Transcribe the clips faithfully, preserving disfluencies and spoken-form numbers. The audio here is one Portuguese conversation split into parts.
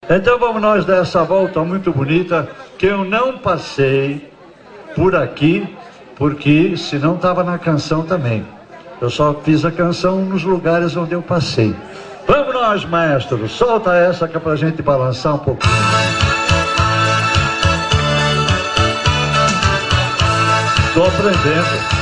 Então vamos nós dar essa volta muito bonita, que eu não passei por aqui, porque senão estava na canção também. Eu só fiz a canção nos lugares onde eu passei. Vamos nós, maestro, solta essa que é pra gente balançar um pouquinho. Estou aprendendo.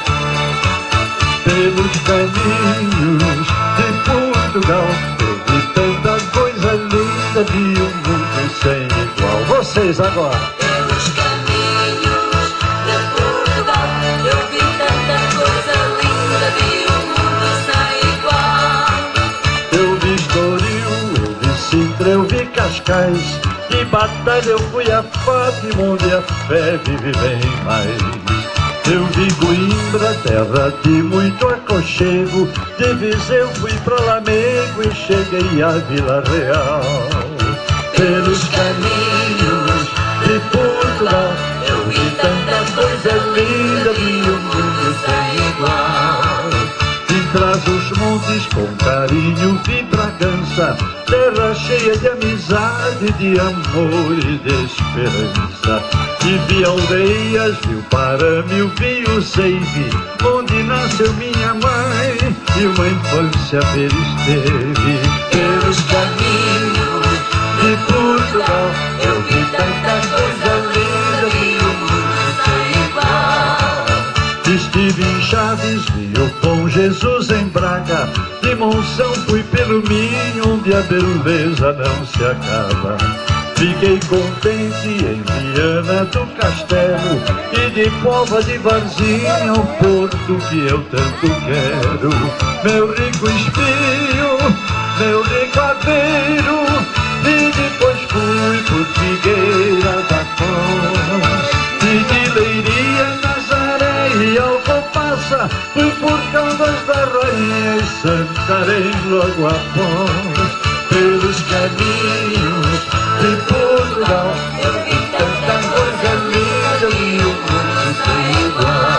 Pelos caminhos de Portugal, eu vi tanta coisa linda, vi um mundo sem igual. Vocês agora. Pelos caminhos de Portugal, eu vi tanta coisa linda, vi um mundo sem igual. Eu vi Estoril, eu vi Sintra, eu vi Cascais, de batalha eu fui a Fátima, onde a fé vive bem mais. Eu vi Coimbra, terra de muito aconchego, de Viseu fui pra Lamego e cheguei à Vila Real. Pelos caminhos de Portugal, eu vi tanta coisa linda, vi um mundo sem igual. De trás os montes com carinho vi Bragança, terra cheia de amizade, de amor e de esperança. E vi aldeias, vi o Paramio, vi o Seive, onde nasceu minha mãe e uma infância feliz teve. Pelos caminhos de Portugal, eu vi tanta coisa linda, vi o mundo sem igual. Estive em Chaves, vi o Bom Jesus em Braga, de Monção fui pelo Minho, onde a beleza não se acaba. Fiquei contente em Viana do Castelo e de Póvoa de Varzim ao porto que eu tanto quero. Meu rico espinho, meu rico aveiro, e depois fui por Figueira da Foz. E de Leiria, Nazaré e Alcobaça, fui por Caldas da Rainha e Santarém logo após. Pelos caminhos de Portugal, eu vi tanta coisa linda, vi o mundo sem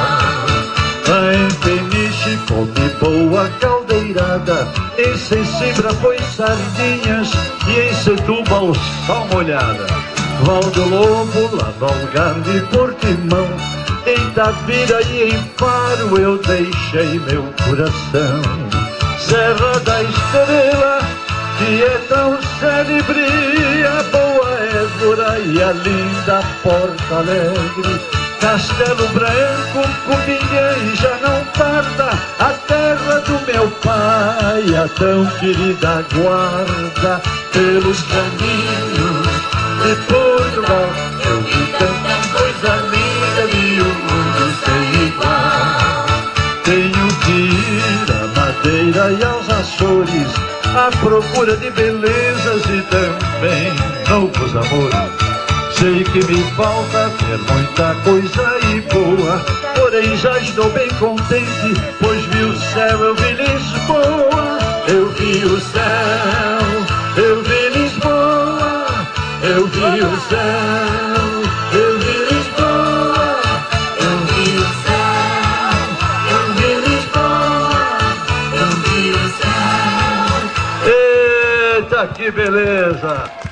igual. Em Peniche comi boa caldeirada, em Sensibra foi sardinhas e em Setúbal só molhada. Val do Lobo, lá no Algarve e Portimão, em Tavira e em Faro eu deixei meu coração. Serra da Estrela, que é tão célebre, a boa Évora e a linda Porto Alegre. Castelo Branco, Covilhã e já não tarda, a terra do meu pai, a tão querida Guarda. Pelos caminhos de Portugal, eu vi tanta coisa linda, vi o mundo sem igual. Tenho que ir à Madeira e aos Açores, à procura de belezas e também novos amores. Sei que me falta ver muita coisa e boa, porém já estou bem contente, pois vi o céu, eu vi Lisboa. Eu vi o céu, eu vi Lisboa, eu vi o céu, eu vi Lisboa, eu vi o céu, eu vi Lisboa, eu vi o céu. Eita, que beleza!